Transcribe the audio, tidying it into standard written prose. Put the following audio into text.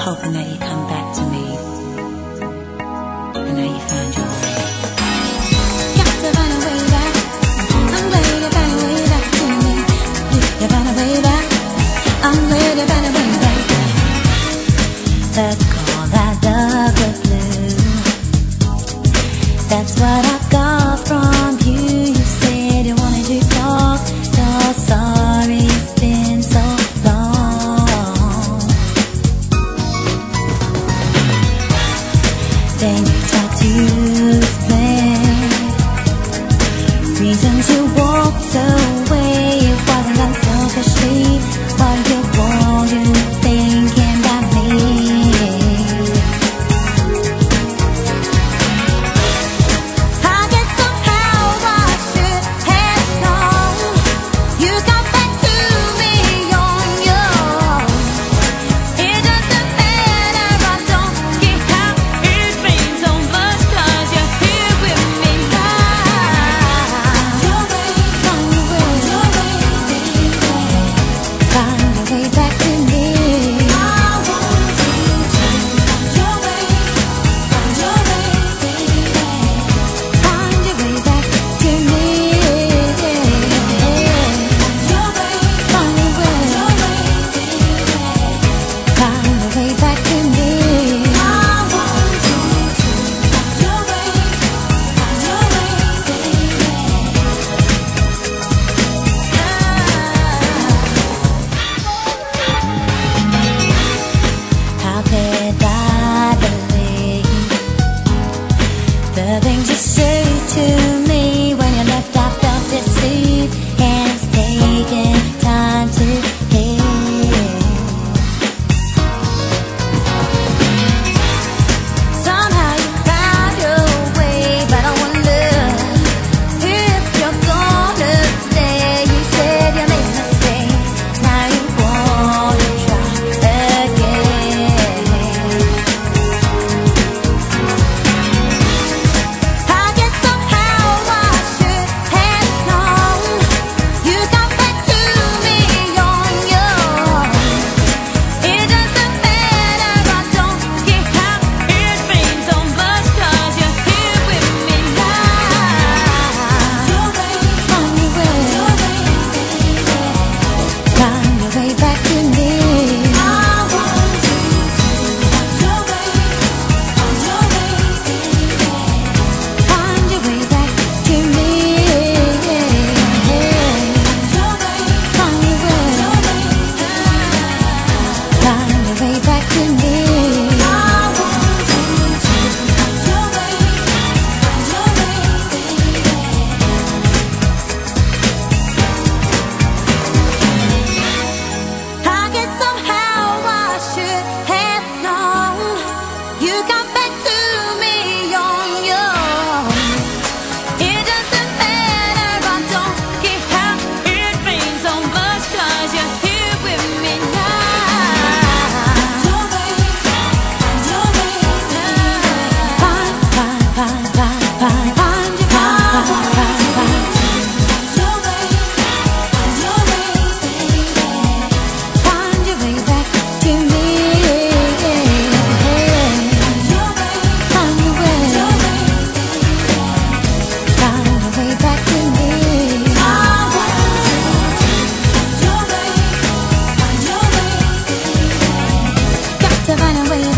hoping that you come back to me. And now you found your way. Got to find a way back. I'm glad you found a way back to me. You found a way back. I'm glad you found a way back. Let's call that love the blue. That's what I got from you. You said you wanted to talk. You're sorry it's been so long. Then you tried to explain reasons you walked away. It wasn't unselfishly what you wanted, thinking about me. I guess somehow I should have known. You got back to me on your own. It doesn't matter, I don't get how it means so much, 'cause you're here with me now. Your way, find your way, baby. Find your way back to me. I want you to find your way, baby. Find your way back to me. Your way, find your way, baby. Find your way back to me. I want you to find your way, baby. How could I believe the things you say to me? When you left, I felt deceived, and it's taken time to heal. Somehow you found your way, but I wonder if you're gonna stay. You said you made a mistake, now you wanna try again. I guess somehow I should have known. You got back to me on your own. It doesn't matter, I don't get how it means so much, 'cause you're here with me now. Your way, find your way, baby. Find your way back to me. I want you to find your way, baby. Find your way back to me. Your way, find your way, find your way back to me. I want you to find your way, baby. I guess somehow I should have known. You got back to me on your own. It doesn't matter, I don't get how it means so much, 'cause you're here with me now. Your way, find your way, find your your way, baby. Find your way back to me. Your way, find your way, find your way back to me. I want you to find your way, baby. Got to find a way